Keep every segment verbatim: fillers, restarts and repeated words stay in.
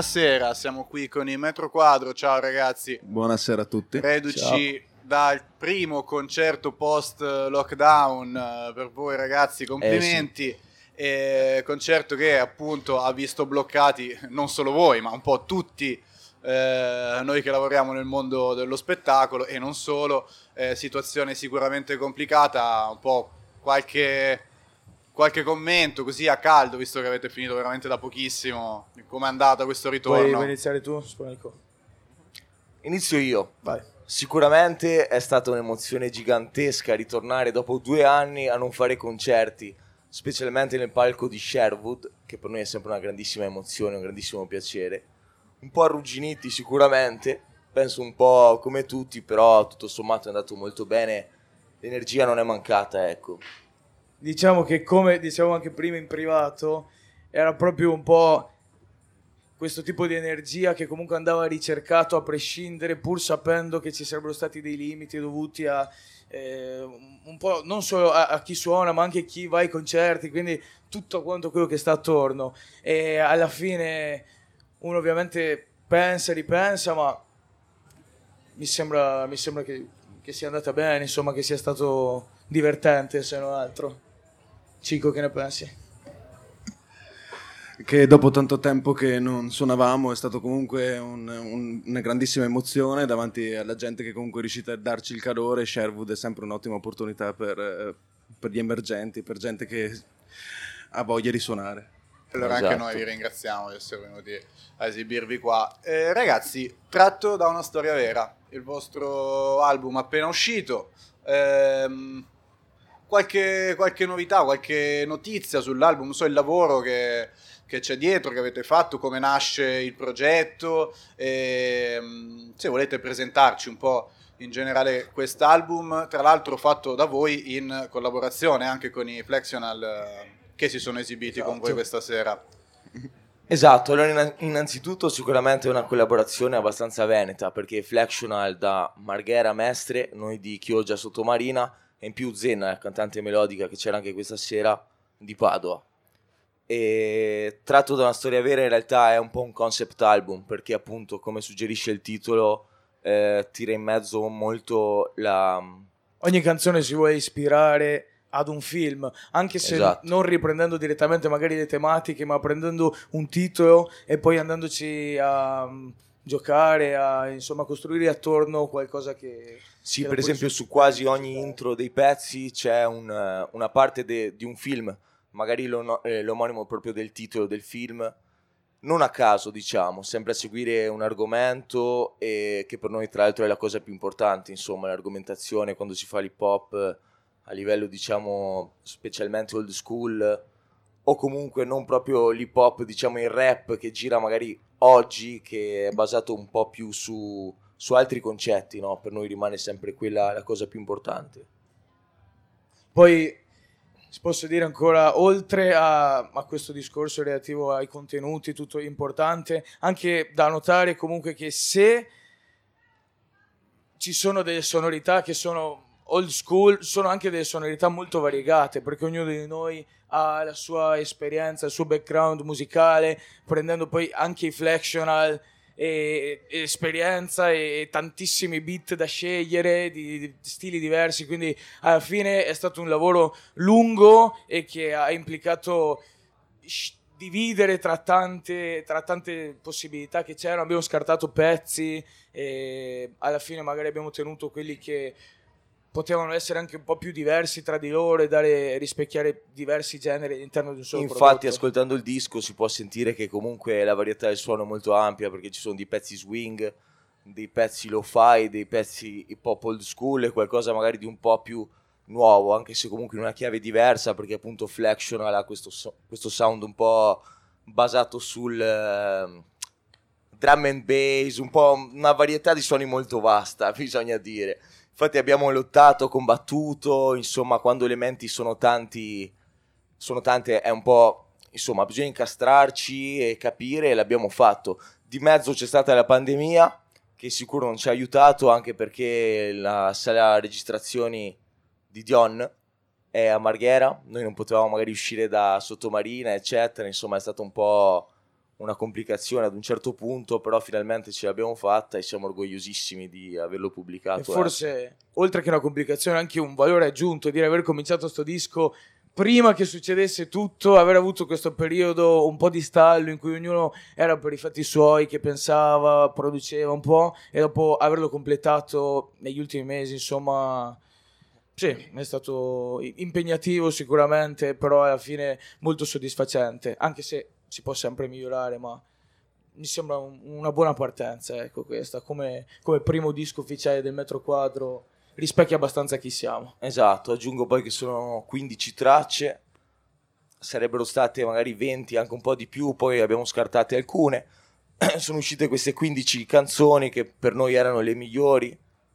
buonasera, siamo qui con i Metro Quadro, ciao ragazzi. Buonasera a tutti. Reduci Ciao. dal primo concerto post lockdown, per voi ragazzi complimenti, eh sì. E concerto che appunto ha visto bloccati non solo voi ma un po' tutti eh, noi che lavoriamo nel mondo dello spettacolo e non solo, eh, situazione sicuramente complicata, un po' qualche... Qualche commento così a caldo, visto che avete finito veramente da pochissimo, come è andata questo ritorno? Vuoi iniziare tu, Sponico? Inizio io. Vai. Sicuramente è stata un'emozione gigantesca ritornare dopo due anni a non fare concerti, specialmente nel palco di Sherwood, che per noi è sempre una grandissima emozione, un grandissimo piacere. Un po' arrugginiti sicuramente, penso un po' come tutti, però tutto sommato è andato molto bene, l'energia non è mancata, ecco. Diciamo che, come dicevamo anche prima in privato, era proprio un po' questo tipo di energia che comunque andava ricercato a prescindere, pur sapendo che ci sarebbero stati dei limiti dovuti a eh, un po' non solo a, a chi suona ma anche chi va ai concerti, quindi tutto quanto quello che sta attorno. E alla fine uno ovviamente pensa e ripensa, ma mi sembra, mi sembra che, che sia andata bene, insomma, che sia stato divertente se non altro. Cico, che ne pensi? Che dopo tanto tempo che non suonavamo è stato comunque un, un, una grandissima emozione davanti alla gente che comunque è riuscita a darci il calore. Sherwood è sempre un'ottima opportunità per, per gli emergenti, per gente che ha voglia di suonare. Allora Esatto. anche noi vi ringraziamo di essere venuti a esibirvi qua. Eh, ragazzi, tratto da una storia vera, il vostro album appena uscito, ehm, qualche, qualche novità, qualche notizia sull'album, so il lavoro che, che c'è dietro, che avete fatto, come nasce il progetto, ehm, se volete presentarci un po' in generale quest'album, tra l'altro fatto da voi in collaborazione anche con i Flexional eh, che si sono esibiti Esatto. con voi questa sera. Esatto, allora innanzitutto sicuramente è una collaborazione abbastanza veneta, perché Flexional da Marghera Mestre, noi di Chioggia Sottomarina, e in più Zenna, la cantante melodica che c'era anche questa sera, di Padova. E tratto da una storia vera, in realtà è un po' un concept album, perché appunto, come suggerisce il titolo, eh, tira in mezzo molto la... Ogni canzone si vuole ispirare ad un film, anche se Esatto. non riprendendo direttamente magari le tematiche, ma prendendo un titolo e poi andandoci a um, giocare, a insomma costruire attorno qualcosa che... Sì, che per esempio su su quasi ogni intro dei pezzi c'è un, una parte de, di un film, magari lo, eh, l'omonimo proprio del titolo del film, non a caso diciamo, sempre a seguire un argomento, e che per noi tra l'altro è la cosa più importante, insomma l'argomentazione quando si fa l'hip hop a livello diciamo specialmente old school, o comunque non proprio l'hip hop, diciamo il rap che gira magari oggi, che è basato un po' più su, su altri concetti, no? Per noi rimane sempre quella la cosa più importante. Poi posso dire ancora, oltre a, a questo discorso relativo ai contenuti, tutto importante, anche da notare comunque che se ci sono delle sonorità che sono old school, sono anche delle sonorità molto variegate, perché ognuno di noi ha la sua esperienza, il suo background musicale, prendendo poi anche i Flexional e, e esperienza e tantissimi beat da scegliere di, di stili diversi, quindi alla fine è stato un lavoro lungo e che ha implicato sh- dividere tra tante, tra tante possibilità che c'erano. Abbiamo scartato pezzi e alla fine magari abbiamo tenuto quelli che potevano essere anche un po' più diversi tra di loro e dare, rispecchiare diversi generi all'interno di un solo Infatti, prodotto. ascoltando il disco si può sentire che comunque la varietà del suono è molto ampia, perché ci sono dei pezzi swing, dei pezzi lo-fi, dei pezzi hip hop old school e qualcosa magari di un po' più nuovo, anche se comunque in una chiave diversa, perché appunto Flexional ha questo, so- questo sound un po' basato sul uh, drum and bass, un po' una varietà di suoni molto vasta, bisogna dire. Infatti abbiamo lottato, combattuto, insomma quando elementi sono tanti, sono tante è un po', insomma bisogna incastrarci e capire, e l'abbiamo fatto. Di mezzo c'è stata la pandemia, che sicuro non ci ha aiutato, anche perché la sala registrazioni di Dion è a Marghera, noi non potevamo magari uscire da Sottomarina eccetera, insomma è stato un po' una complicazione ad un certo punto, però finalmente ce l'abbiamo fatta e siamo orgogliosissimi di averlo pubblicato. E forse, eh. oltre che una complicazione, anche un valore aggiunto, dire aver cominciato sto disco prima che succedesse tutto, aver avuto questo periodo un po' di stallo in cui ognuno era per i fatti suoi, che pensava, produceva un po', e dopo averlo completato negli ultimi mesi, insomma, sì, è stato impegnativo sicuramente, però alla fine molto soddisfacente, anche se si può sempre migliorare, ma mi sembra un, una buona partenza, ecco, questa, come, come primo disco ufficiale del Metro Quadro, rispecchia abbastanza chi siamo. Esatto, aggiungo poi che sono quindici tracce, sarebbero state magari venti, anche un po' di più, poi abbiamo scartate alcune, sono uscite queste quindici canzoni che per noi erano le migliori,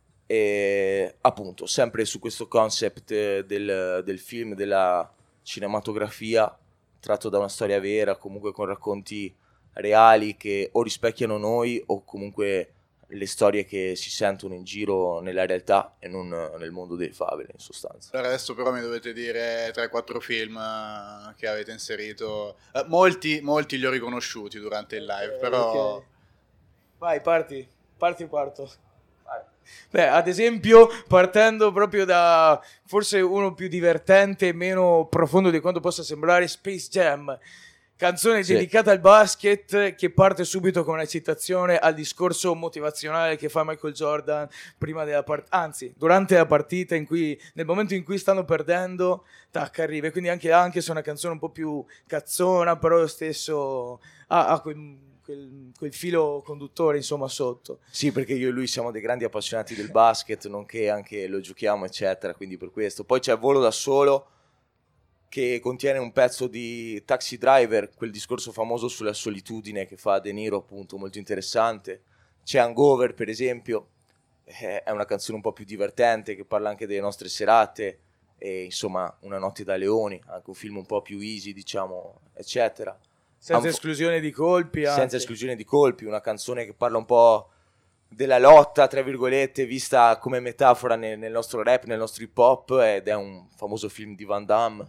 e appunto sempre su questo concept del, del film, della cinematografia, tratto da una storia vera, comunque con racconti reali che o rispecchiano noi o comunque le storie che si sentono in giro nella realtà e non nel mondo delle favole, in sostanza. Per adesso però mi dovete dire tre quattro film uh, che avete inserito. Uh, molti, molti li ho riconosciuti durante il live, però... Okay. Vai, parti, parti parto. Beh, ad esempio, partendo proprio da forse uno più divertente e meno profondo di quanto possa sembrare, Space Jam, canzone sì. dedicata al basket, che parte subito con una citazione al discorso motivazionale che fa Michael Jordan prima della partita, anzi, durante la partita, in cui nel momento in cui stanno perdendo, tac, arriva. Quindi anche, anche se è una canzone un po' più cazzona, però lo stesso ha, ha quel Quel, quel filo conduttore, insomma, sotto. Sì, perché io e lui siamo dei grandi appassionati del basket, nonché anche lo giochiamo, eccetera, quindi per questo. Poi c'è Volo da solo, che contiene un pezzo di Taxi Driver, quel discorso famoso sulla solitudine che fa De Niro, appunto, molto interessante. C'è Hangover, per esempio, è una canzone un po' più divertente, che parla anche delle nostre serate, e insomma, Una notte da leoni, anche un film un po' più easy, diciamo, eccetera. Senza esclusione di colpi. Senza anche. esclusione di colpi, una canzone che parla un po' della lotta, tra virgolette, vista come metafora nel, nel nostro rap, nel nostro hip hop, ed è un famoso film di Van Damme.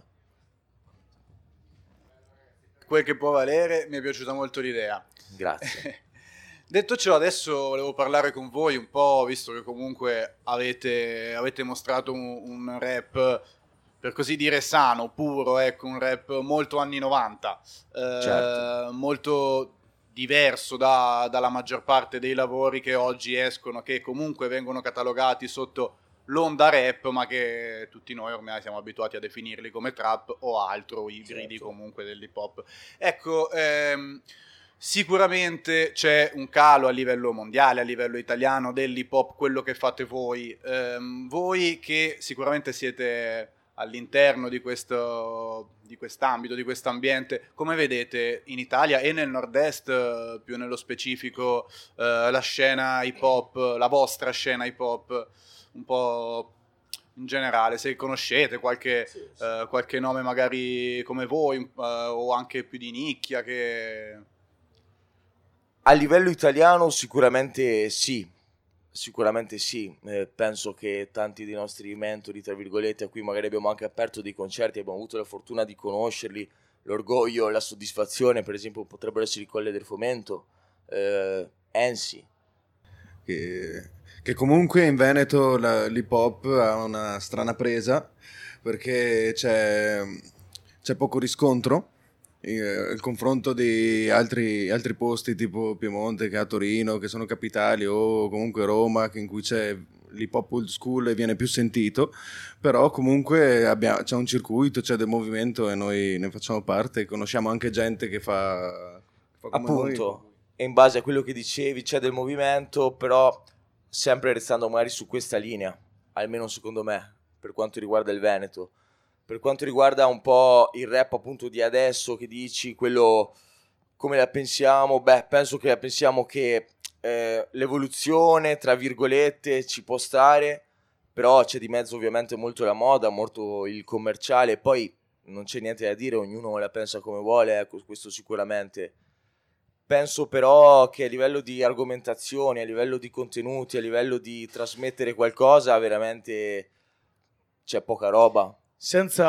Quel che può valere, mi è piaciuta molto l'idea. Grazie. Detto ciò, adesso volevo parlare con voi un po', visto che comunque avete, avete mostrato un, un rap, per così dire, sano, puro, ecco, un rap molto anni novanta, eh, Certo. molto diverso da, dalla maggior parte dei lavori che oggi escono, che comunque vengono catalogati sotto l'onda rap, ma che tutti noi ormai siamo abituati a definirli come trap o altro, ibridi Certo. comunque dell'hip hop. Ecco, ehm, sicuramente c'è un calo a livello mondiale, a livello italiano dell'hip hop, quello che fate voi, ehm, voi che sicuramente siete all'interno di questo di quest'ambito, di quest'ambiente, come vedete in Italia e nel nord-est, più nello specifico, eh, la scena hip hop, la vostra scena hip hop, un po' in generale, se conoscete qualche, sì, sì. Eh, qualche nome magari come voi, eh, o anche più di nicchia che... A livello italiano sicuramente sì, sicuramente sì, eh, penso che tanti dei nostri mentori, tra virgolette, a cui magari abbiamo anche aperto dei concerti, abbiamo avuto la fortuna di conoscerli, l'orgoglio, la soddisfazione, per esempio potrebbero essere i Colle del Fomento, eh, Ensi. Che, che comunque in Veneto la, l'hip hop ha una strana presa, perché c'è, c'è poco riscontro. Il confronto di altri, altri posti tipo Piemonte, che a Torino, che sono capitali, o comunque Roma, che in cui c'è l'hip hop old school e viene più sentito, però comunque abbiamo, c'è un circuito, c'è del movimento e noi ne facciamo parte e conosciamo anche gente che fa, fa come appunto noi. E in base a quello che dicevi c'è del movimento, però sempre restando magari su questa linea, almeno secondo me, per quanto riguarda il Veneto. Per quanto riguarda un po' il rap appunto di adesso, che dici, quello come la pensiamo, beh, penso che la pensiamo che eh, l'evoluzione, tra virgolette, ci può stare, però c'è di mezzo ovviamente molto la moda, molto il commerciale, poi non c'è niente da dire, ognuno la pensa come vuole, ecco, questo sicuramente. Penso però che a livello di argomentazioni, a livello di contenuti, a livello di trasmettere qualcosa, veramente c'è poca roba. Senza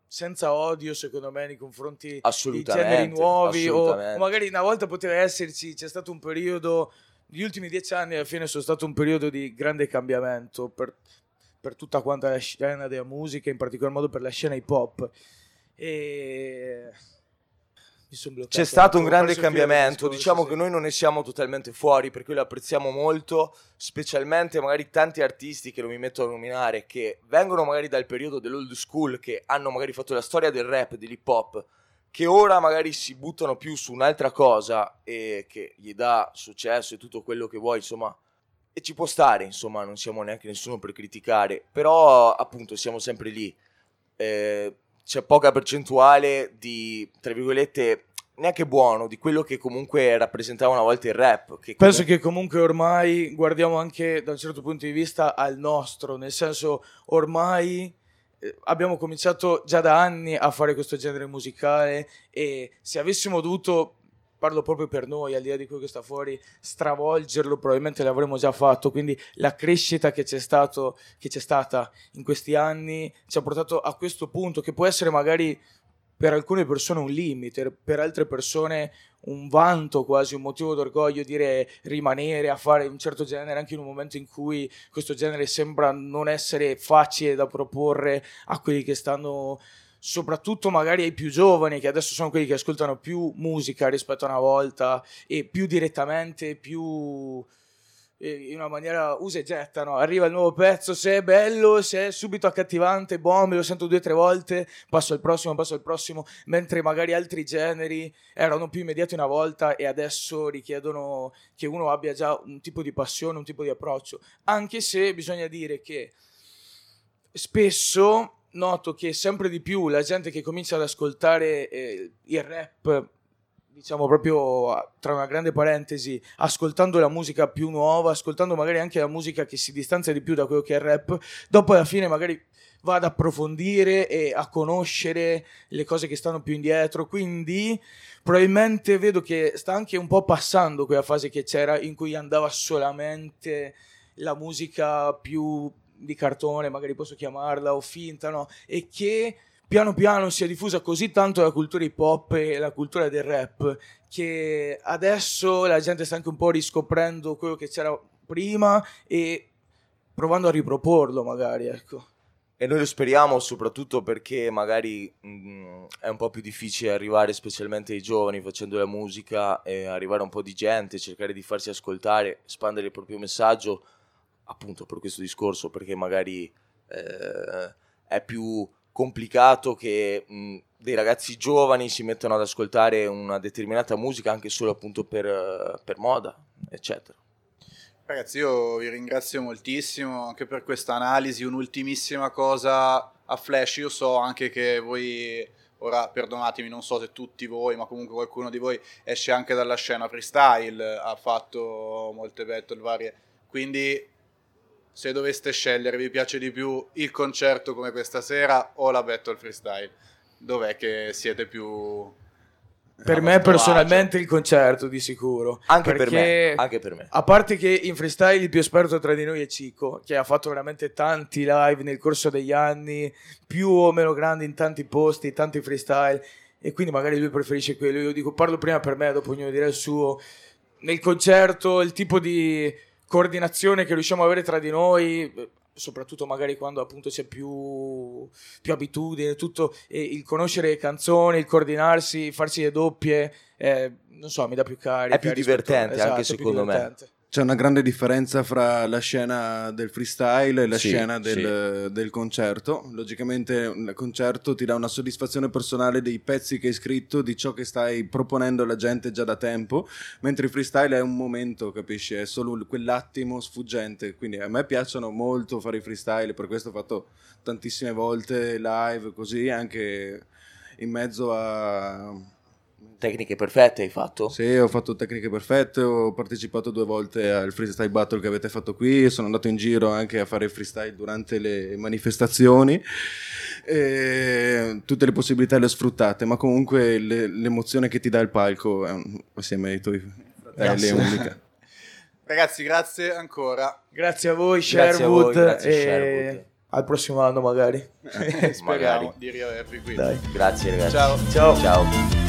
senza odio, secondo me, nei confronti di Assolutamente, generi nuovi, o assolutamente. magari una volta poteva esserci, c'è stato un periodo, gli ultimi dieci anni alla fine sono stato un periodo di grande cambiamento per, per tutta quanta la scena della musica, in particolar modo per la scena hip hop. E mi son bloccato, C'è stato un ho grande perso il filo del cambiamento, discorso, diciamo sì. che noi non ne siamo totalmente fuori, perché lo apprezziamo molto, specialmente magari tanti artisti che non mi metto a nominare, che vengono magari dal periodo dell'old school, che hanno magari fatto la storia del rap, dell'hip hop, che ora magari si buttano più su un'altra cosa e che gli dà successo e tutto quello che vuoi, insomma, e ci può stare, insomma, non siamo neanche nessuno per criticare, però appunto siamo sempre lì. Eh, c'è poca percentuale di, tra virgolette, neanche buono, di quello che comunque rappresentava una volta il rap. Che Penso comunque... che comunque ormai guardiamo anche da un certo punto di vista al nostro, nel senso ormai eh, abbiamo cominciato già da anni a fare questo genere musicale e se avessimo dovuto, parlo proprio per noi, al di là di quello che sta fuori, stravolgerlo probabilmente l'avremmo già fatto, quindi la crescita che c'è stato, che c'è stata in questi anni ci ha portato a questo punto che può essere magari per alcune persone un limite, per altre persone un vanto, quasi un motivo d'orgoglio dire rimanere a fare un certo genere anche in un momento in cui questo genere sembra non essere facile da proporre a quelli che stanno, soprattutto magari ai più giovani, che adesso sono quelli che ascoltano più musica rispetto a una volta e più direttamente, più in una maniera usa e getta, no? Arriva il nuovo pezzo, se è bello, se è subito accattivante, boh, me lo sento due o tre volte, passo al prossimo, passo al prossimo, mentre magari altri generi erano più immediati una volta e adesso richiedono che uno abbia già un tipo di passione, un tipo di approccio, anche se bisogna dire che spesso noto che sempre di più la gente che comincia ad ascoltare eh, il rap, diciamo proprio tra una grande parentesi, ascoltando la musica più nuova, ascoltando magari anche la musica che si distanzia di più da quello che è il rap, dopo alla fine magari va ad approfondire e a conoscere le cose che stanno più indietro, quindi probabilmente vedo che sta anche un po' passando quella fase che c'era in cui andava solamente la musica più di cartone, magari posso chiamarla, o finta, no? E che piano piano si è diffusa così tanto la cultura hip hop e la cultura del rap che adesso la gente sta anche un po' riscoprendo quello che c'era prima e provando a riproporlo magari, ecco. E noi lo speriamo soprattutto perché magari mh, è un po' più difficile arrivare specialmente ai giovani facendo la musica e arrivare a un po' di gente, cercare di farsi ascoltare, espandere il proprio messaggio, appunto per questo discorso, perché magari eh, è più complicato che mh, dei ragazzi giovani si mettano ad ascoltare una determinata musica anche solo appunto per, per moda, eccetera. Ragazzi, io vi ringrazio moltissimo anche per questa analisi. Un'ultimissima cosa a flash: io so anche che voi, ora perdonatemi, non so se tutti voi, ma comunque qualcuno di voi esce anche dalla scena freestyle, ha fatto molte battle varie, quindi se doveste scegliere, vi piace di più il concerto come questa sera o la battle freestyle? Dov'è che siete più... Per me personalmente il concerto di sicuro. Anche per perché, me, anche per me. A parte che in freestyle il più esperto tra di noi è Cico, che ha fatto veramente tanti live nel corso degli anni, più o meno grandi in tanti posti, tanti freestyle, e quindi magari lui preferisce quello. Io dico, parlo prima per me, dopo ognuno dirà il suo. Nel concerto il tipo di coordinazione che riusciamo ad avere tra di noi, soprattutto magari quando appunto c'è più, più abitudine, tutto, e il conoscere le canzoni, il coordinarsi, farsi le doppie, eh, non so, mi dà più carica. È più divertente, esatto, anche è più secondo divertente. me. C'è una grande differenza fra la scena del freestyle e la Sì, scena del, sì. del concerto. Logicamente il concerto ti dà una soddisfazione personale dei pezzi che hai scritto, di ciò che stai proponendo alla gente già da tempo, mentre il freestyle è un momento, capisci? È solo quell'attimo sfuggente. Quindi a me piacciono molto fare i freestyle, per questo ho fatto tantissime volte live così, anche in mezzo a... Tecniche perfette hai fatto? Sì, ho fatto tecniche perfette, ho partecipato due volte al freestyle battle che avete fatto qui, sono andato in giro anche a fare freestyle durante le manifestazioni, e tutte le possibilità le ho sfruttate, ma comunque le, l'emozione che ti dà il palco è un, assieme ai tuoi fratelli è unica. Ragazzi, grazie ancora. Grazie a voi, Grazie a voi, Sherwood. grazie e... Sherwood. Al prossimo anno magari. Speriamo Magari. di riavervi qui. Dai. Grazie ragazzi. Ciao. Ciao. Ciao.